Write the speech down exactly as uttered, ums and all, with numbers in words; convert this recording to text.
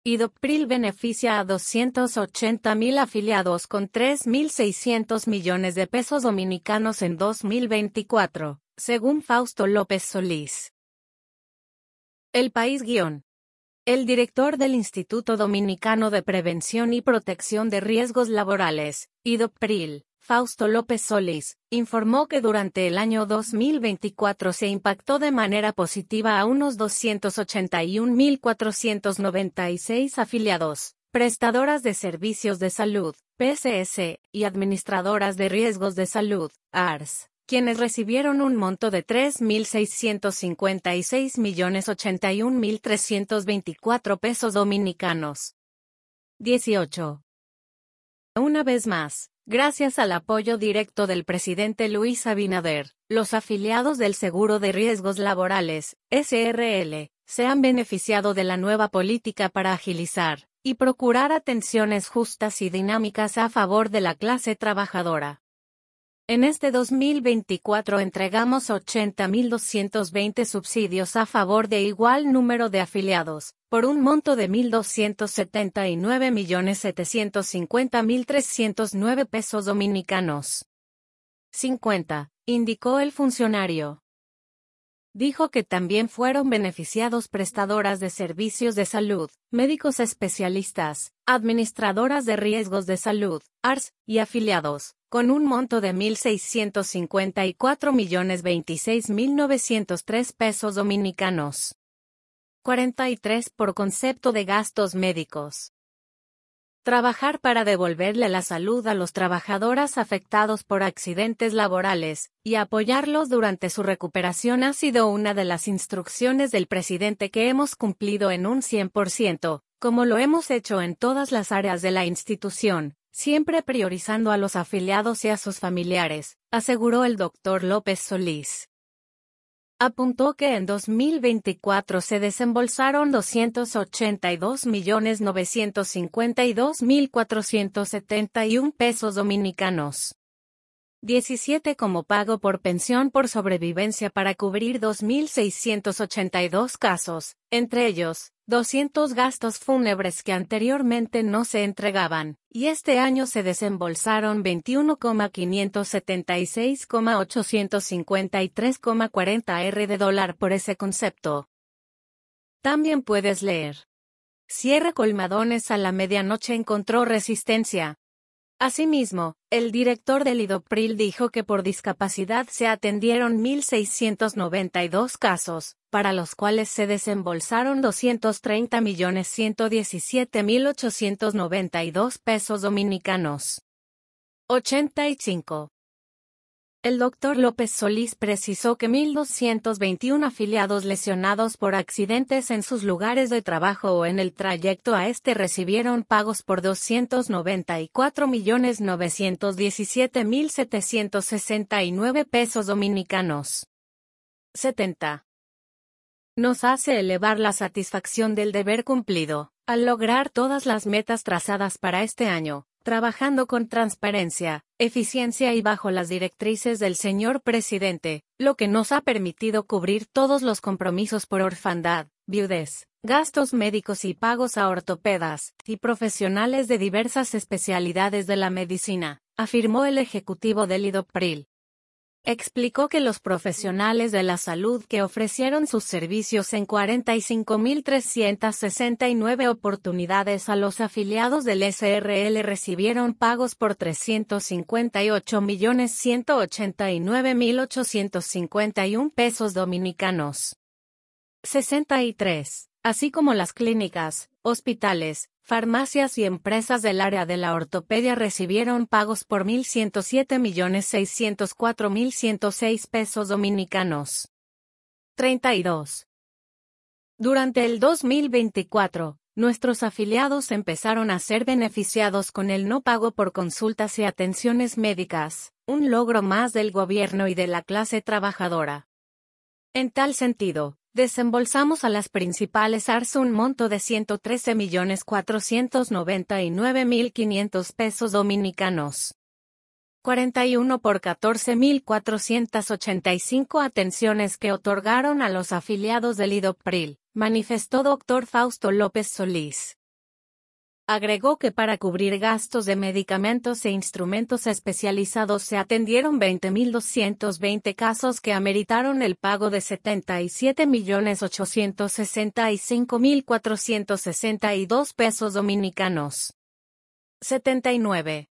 IDOPRIL beneficia a doscientos ochenta mil afiliados con tres mil seiscientos millones de pesos dominicanos en dos mil veinticuatro, según Fausto López Solís. El País guión. El director del Instituto Dominicano de Prevención y Protección de Riesgos Laborales, IDOPRIL, Fausto López Solís, informó que durante el año dos mil veinticuatro se impactó de manera positiva a unos doscientos ochenta y un mil cuatrocientos noventa y seis afiliados, prestadoras de servicios de salud, P S S, y administradoras de riesgos de salud, A R S, quienes recibieron un monto de tres mil seiscientos cincuenta y seis millones ochenta y un mil trescientos veinticuatro pesos dominicanos. dieciocho. Una vez más, gracias al apoyo directo del presidente Luis Abinader, los afiliados del Seguro de Riesgos Laborales, S R L, se han beneficiado de la nueva política para agilizar y procurar atenciones justas y dinámicas a favor de la clase trabajadora. En este dos mil veinticuatro entregamos ochenta mil doscientos veinte subsidios a favor de igual número de afiliados, por un monto de mil doscientos setenta y nueve millones setecientos cincuenta mil trescientos nueve pesos dominicanos. cincuenta, indicó el funcionario. Dijo que también fueron beneficiados prestadoras de servicios de salud, médicos especialistas, administradoras de riesgos de salud, A R S, y afiliados, con un monto de mil seiscientos cincuenta y cuatro millones veintiséis mil novecientos tres pesos dominicanos. cuarenta y tres por concepto de gastos médicos. Trabajar para devolverle la salud a los trabajadores afectados por accidentes laborales, y apoyarlos durante su recuperación ha sido una de las instrucciones del presidente que hemos cumplido en un cien por ciento, como lo hemos hecho en todas las áreas de la institución, siempre priorizando a los afiliados y a sus familiares, aseguró el doctor López Solís. Apuntó que en dos mil veinticuatro se desembolsaron doscientos ochenta y dos millones novecientos cincuenta y dos mil cuatrocientos setenta y un pesos dominicanos. diecisiete como pago por pensión por sobrevivencia para cubrir dos mil seiscientos ochenta y dos casos, entre ellos, doscientos gastos fúnebres que anteriormente no se entregaban, y este año se desembolsaron veintiuno millones quinientos setenta y seis mil ochocientos cincuenta y tres coma cuarenta R de dólar por ese concepto. También puedes leer. Cierre colmadones a la medianoche encontró resistencia. Asimismo, el director del IDOPRIL dijo que por discapacidad se atendieron mil seiscientos noventa y dos casos, para los cuales se desembolsaron doscientos treinta millones ciento diecisiete mil ochocientos noventa y dos pesos dominicanos. ochenta y cinco. El doctor López Solís precisó que mil doscientos veintiún afiliados lesionados por accidentes en sus lugares de trabajo o en el trayecto a este recibieron pagos por doscientos noventa y cuatro millones novecientos diecisiete mil setecientos sesenta y nueve pesos dominicanos. setenta. Nos hace elevar la satisfacción del deber cumplido, al lograr todas las metas trazadas para este año, trabajando con transparencia, eficiencia y bajo las directrices del señor presidente, lo que nos ha permitido cubrir todos los compromisos por orfandad, viudez, gastos médicos y pagos a ortopedas y profesionales de diversas especialidades de la medicina, afirmó el ejecutivo del IDOPRIL. Explicó que los profesionales de la salud que ofrecieron sus servicios en cuarenta y cinco mil trescientas sesenta y nueve oportunidades a los afiliados del S R L recibieron pagos por trescientos cincuenta y ocho millones ciento ochenta y nueve mil ochocientos cincuenta y un pesos dominicanos. sesenta y tres. Así como las clínicas, hospitales, farmacias y empresas del área de la ortopedia recibieron pagos por mil ciento siete millones seiscientos cuatro mil ciento seis pesos dominicanos. treinta y dos. Durante el dos mil veinticuatro, nuestros afiliados empezaron a ser beneficiados con el no pago por consultas y atenciones médicas, un logro más del gobierno y de la clase trabajadora. En tal sentido, desembolsamos a las principales A R S un monto de ciento trece millones cuatrocientos noventa y nueve mil quinientos pesos dominicanos. cuarenta y uno por catorce mil cuatrocientas ochenta y cinco atenciones que otorgaron a los afiliados del IDOPRIL, manifestó doctor Fausto López Solís. Agregó que para cubrir gastos de medicamentos e instrumentos especializados se atendieron veinte mil doscientos veinte casos que ameritaron el pago de setenta y siete millones ochocientos sesenta y cinco mil cuatrocientos sesenta y dos pesos dominicanos. setenta y nueve.